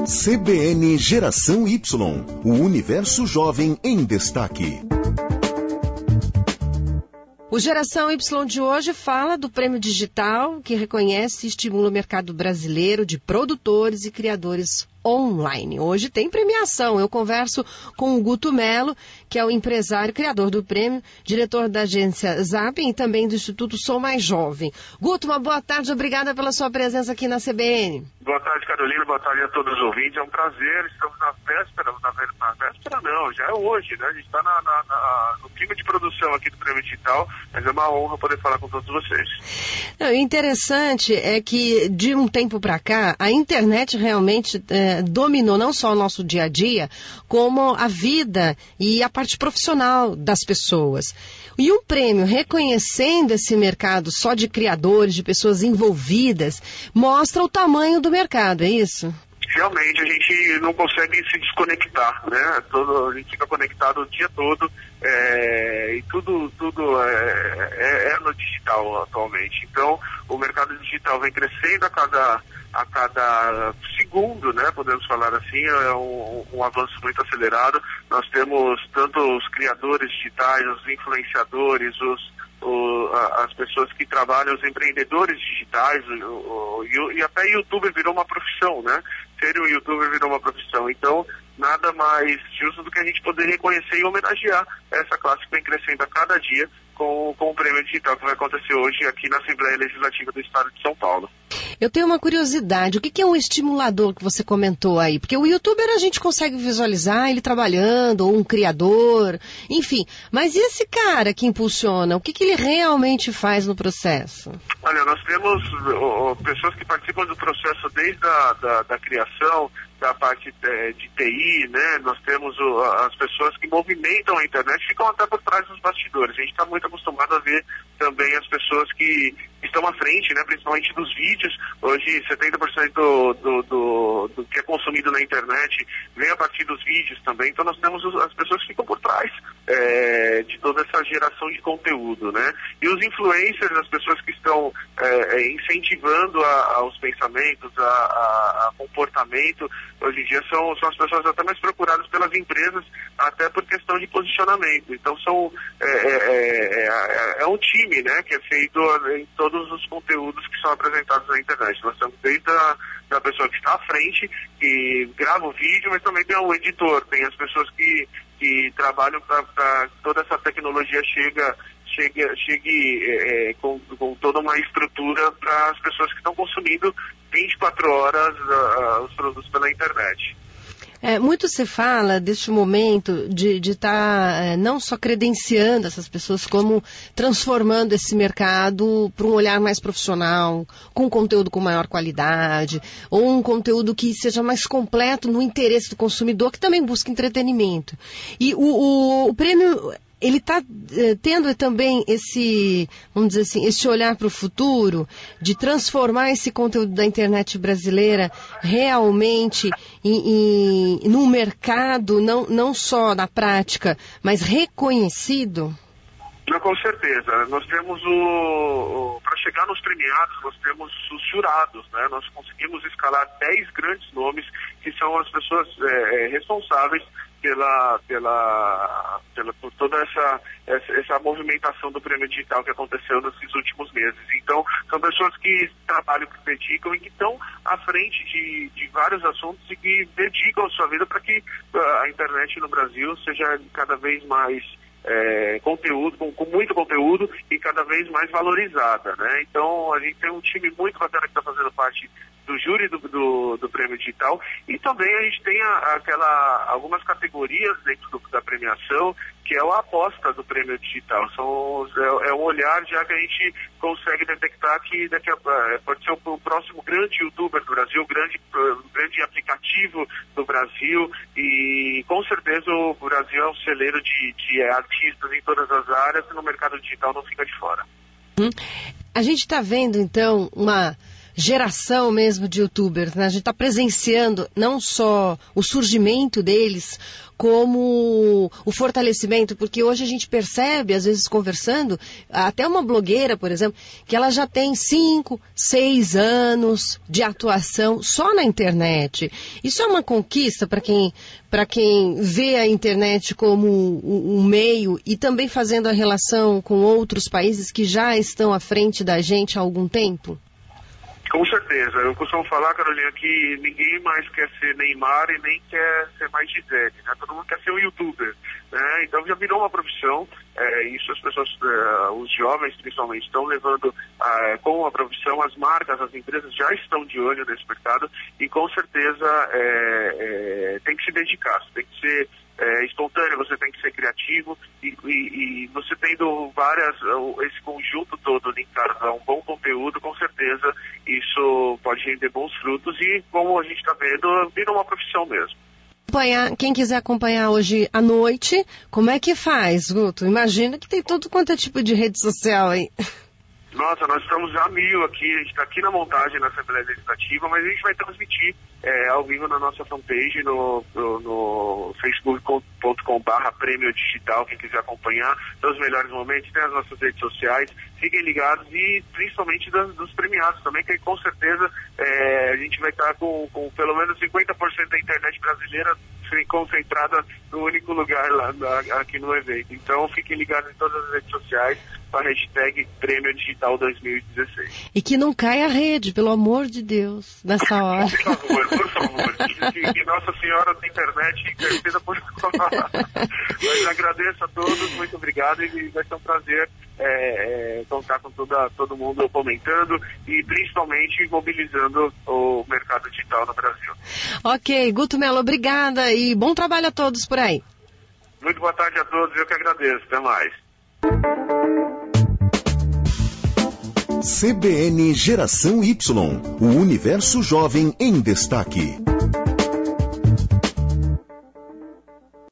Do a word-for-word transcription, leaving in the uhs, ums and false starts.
C B N Geração Y, o universo jovem em destaque. O Geração Y de hoje fala do prêmio digital que reconhece e estimula o mercado brasileiro de produtores e criadores online. Hoje tem premiação. Eu converso com o Guto Melo, que é o empresário criador do prêmio, diretor da agência Zapping e também do Instituto Sou Mais Jovem. Guto, uma boa tarde, obrigada pela sua presença aqui na C B N. Boa tarde, Carolina, boa tarde a todos os ouvintes. É um prazer, estamos na véspera, na, na véspera não, já é hoje, né? A gente está na, na, na, no clima de produção aqui do prêmio digital, mas é uma honra poder falar com todos vocês. O interessante é que de um tempo para cá, a internet realmente é, dominou não só o nosso dia a dia, como a vida e a parte profissional das pessoas. E um prêmio reconhecendo esse mercado só de criadores, de pessoas envolvidas, mostra o tamanho do mercado, é isso? Realmente a gente não consegue se desconectar, né? Todo, a gente fica conectado o dia todo é, e tudo, tudo é, é, é no digital atualmente. Então o mercado digital vem crescendo a cada, a cada segundo, né? Podemos falar assim, é um, um avanço muito acelerado. Nós temos tanto os criadores digitais, os influenciadores, os O, a, as pessoas que trabalham, os empreendedores digitais, o, o, e até youtuber virou uma profissão, né? Ser um youtuber virou uma profissão. Então, nada mais justo do que a gente poder reconhecer e homenagear essa classe que vem crescendo a cada dia com, com o prêmio digital que vai acontecer hoje aqui na Assembleia Legislativa do Estado de São Paulo. Eu tenho uma curiosidade, o que é um estimulador que você comentou aí? Porque o youtuber a gente consegue visualizar ele trabalhando, ou um criador, enfim. Mas e esse cara que impulsiona, o que, que ele realmente faz no processo? Olha, nós temos oh, pessoas que participam do processo desde a da, da criação, da parte de, de T I, né? Nós temos o, as pessoas que movimentam a internet, ficam até por trás dos bastidores. A gente está muito acostumado a ver também as pessoas que estão à frente, né? Principalmente dos vídeos. Hoje, setenta por cento do, do, do, do que é consumido na internet vem a partir dos vídeos também. Então, nós temos as pessoas que ficam por trás é, de toda essa geração de conteúdo, né? E os influencers, as pessoas que estão é, incentivando a, aos pensamentos, a, a, a comportamento, hoje em dia são, são as pessoas até mais procuradas pelas empresas, até por questão de posicionamento. Então, são, é, é, é, é um time, né, que é feito em todos os conteúdos que são apresentados na internet. Nós temos desde a da pessoa que está à frente, que grava o vídeo, mas também tem o editor, tem as pessoas que, que trabalham para que toda essa tecnologia chega, chegue, chegue é, com, com toda uma estrutura para as pessoas que estão consumindo vinte e quatro horas uh, os produtos pela internet. É, muito se fala deste momento de estar tá, é, não só credenciando essas pessoas, como transformando esse mercado para um olhar mais profissional, com conteúdo com maior qualidade, ou um conteúdo que seja mais completo no interesse do consumidor, que também busca entretenimento. E o, o, o prêmio, ele está eh, tendo também esse, vamos dizer assim, esse olhar para o futuro, de transformar esse conteúdo da internet brasileira realmente em, em, num mercado, não, não só na prática, mas reconhecido? Não, com certeza. Nós temos o, o para chegar nos premiados, nós temos os jurados, né? Nós conseguimos escalar dez grandes nomes que são as pessoas é, responsáveis pela, pela, pela por toda essa, essa, essa movimentação do prêmio digital que aconteceu nesses últimos meses. Então, são pessoas que trabalham, que dedicam e que estão à frente de, de vários assuntos e que dedicam a sua vida para que a internet no Brasil seja cada vez mais É, conteúdo, com, com muito conteúdo e cada vez mais valorizada, né? Então a gente tem um time muito bacana que está fazendo parte do júri do, do, do prêmio digital, e também a gente tem a, aquela, algumas categorias dentro do, da premiação, que é a aposta do prêmio digital. São, é, é um olhar já que a gente consegue detectar que daqui a, pode ser o, o próximo grande youtuber do Brasil, o grande, grande aplicativo do Brasil, e com certeza o Brasil é um celeiro de, de artistas em todas as áreas, e no mercado digital não fica de fora. Hum. A gente está vendo então uma geração mesmo de youtubers, né? A gente está presenciando não só o surgimento deles, como o fortalecimento, porque hoje a gente percebe, às vezes conversando, até uma blogueira, por exemplo, que ela já tem cinco, seis anos de atuação só na internet. Isso é uma conquista para quem, para quem vê a internet como um, um meio e também fazendo a relação com outros países que já estão à frente da gente há algum tempo? Com certeza. Eu costumo falar, Carolina, que ninguém mais quer ser Neymar e nem quer ser mais Gisele, né? Todo mundo quer ser um youtuber, né? Então já virou uma profissão, é, isso as pessoas, é, os jovens principalmente, estão levando é, como uma profissão, as marcas, as empresas já estão de olho nesse mercado e com certeza é, é, tem que se dedicar, tem que ser É, espontâneo, você tem que ser criativo e, e, e você tendo várias, esse conjunto todo linkado a um bom conteúdo, com certeza isso pode render bons frutos e, como a gente está vendo, vira uma profissão mesmo. Acompanhar, quem quiser acompanhar hoje à noite, como é que faz, Guto? Imagina que tem todo quanto é tipo de rede social aí. Nossa, nós estamos a mil aqui, a gente está aqui na montagem na Assembleia Legislativa, mas a gente vai transmitir é, ao vivo na nossa fanpage, no, no, no facebook ponto com barra prêmio digital, quem quiser acompanhar, tem os melhores momentos, tem as nossas redes sociais, fiquem ligados e principalmente dos, dos premiados também, que com certeza é, a gente vai estar com, com pelo menos cinquenta por cento da internet brasileira concentrada no único lugar lá na, aqui no evento. Então fiquem ligados em todas as redes sociais com a hashtag Prêmio Digital dois mil e dezesseis. E que não caia a rede, pelo amor de Deus, nessa hora. Por favor, por favor. Que, que Nossa Senhora da Internet interceda por falar. Mas agradeço a todos, muito obrigado e vai ser um prazer é, é, contar com toda, todo mundo comentando e principalmente mobilizando o mercado digital no Brasil. Ok, Guto Melo, obrigada e bom trabalho a todos por aí. Muito boa tarde a todos, eu que agradeço. Até mais. C B N Geração Y, o universo jovem em destaque.